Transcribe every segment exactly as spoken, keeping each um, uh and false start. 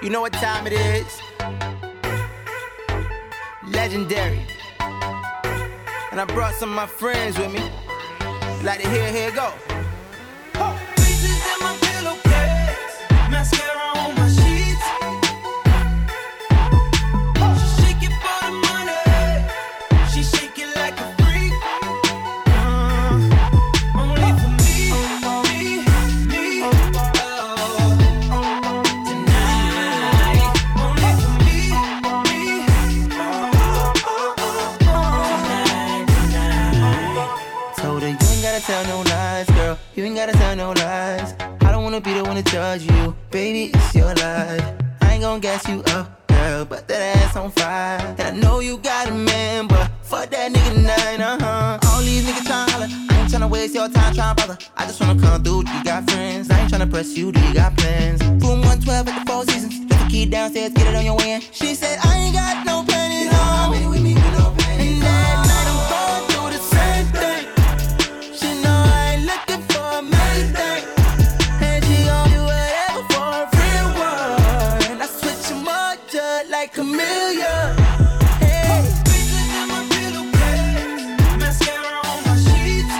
You know what time it is? Legendary. And I brought some of my friends with me. Like to hear, here go. Huh. Pieces in my pillowcase, mascara on my sheets. She shake it for the money. She shake it like a freak. Uh, only for me, me, me. Oh, tonight. Only for me, me. Oh, oh, oh, oh. Tonight, tonight. Told her you ain't gotta tell no lies, girl. You ain't gotta tell no lies. I don't wanna be the one to judge you. Baby, it's your life. I ain't gon' gas you up, girl, but that ass on fire. And I know you got a man, but fuck that nigga tonight, uh-huh. All these niggas tryna holler. I ain't tryna waste your time tryna bother. I just wanna come through, do you got friends? I ain't tryna press you, do you got plans? Boom one twelve at the Four Seasons. Left the key downstairs, get it on your way in. She said, I ain't got no panties on. You know with me with no panties on. And that night I'm going through the same thing. She know I ain't looking for a main thing. And she gon' do whatever for a real one. I switch 'em up just like a million. Hey. Pieces in my pillowcase, mascara on my sheets.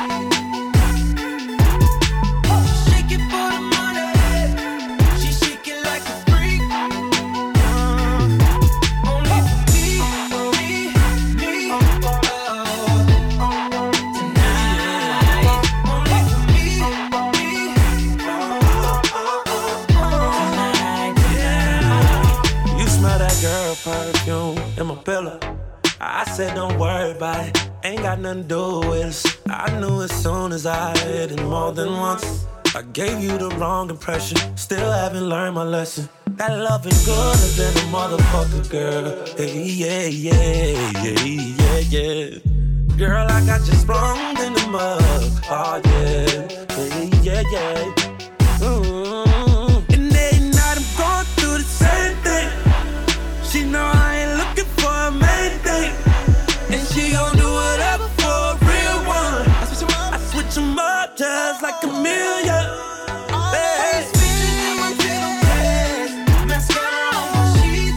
She shake it for the money. She shake it like a freak. Uh, only for me, me, me. Oh, tonight. Only for me, me. Tonight, tonight. You smell that girl perfume in my pillow. I said don't worry about it, ain't got nothing to do with us. I knew as soon as I hit it more than once. I gave you the wrong impression, still haven't learned my lesson. That loving good has been a motherfucker, girl. Hey, yeah, yeah, yeah, yeah, yeah. Girl, I got you sprung in the mud. Oh, yeah, hey, yeah, yeah. Ooh. And every night I'm going through the same thing. She know I ain't looking for a main thing. And she gon' do whatever for a real one. I switch 'em up, I switch 'em up just like a million. Hey. Mascara on my sheets.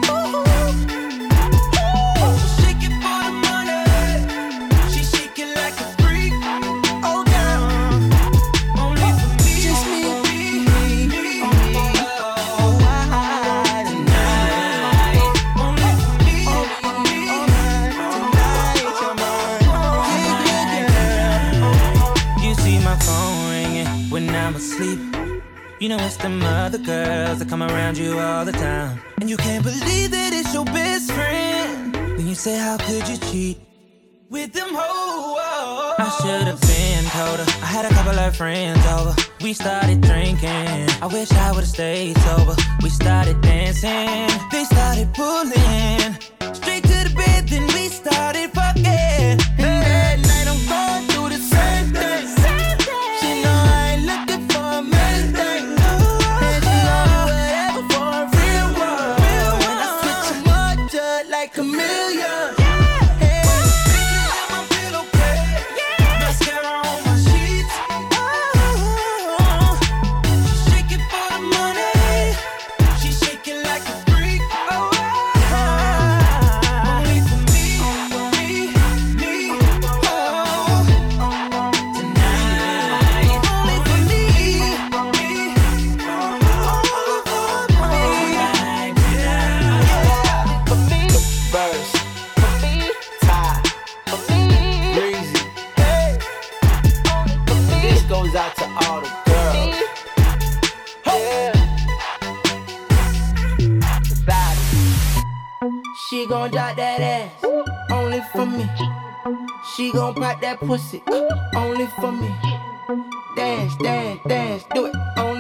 She shake it for the money. She shake it like a freak. Oh, girl. Only for me. Just me, me, me. Oh, why tonight? Only for me, me. Tonight, you're mine. Yeah, yeah, yeah. You see my phone ringing when I'm asleep. You know it's them other girls that come around you all the time. And you can't believe that it's your best friend. Then you say, how could you cheat with them hoes? I should've been told her. I had a couple of friends over. We started drinking. I wish I would've stayed sober. We started dancing. They started pulling. Straight to the bed, then we started fucking. And that night I'm going through the same thing. She know I ain't looking for a main thing. And she gon' do whatever for a real one. When I switch 'em up just like a million. Hey. Pieces in my pillowcase, mascara on my sheets. She shake it for the money. She shake it like a freak. Oh, only for me, me, me. Oh, tonight. Only for me, me. For me, verse. For me, Ty. For me, Breezy. Hey. For me, this goes out to all the girls. Yeah. Bad. She gon' drop that ass, only for me. She gon' pop that pussy, only for me. Dance, dance, dance, do it, only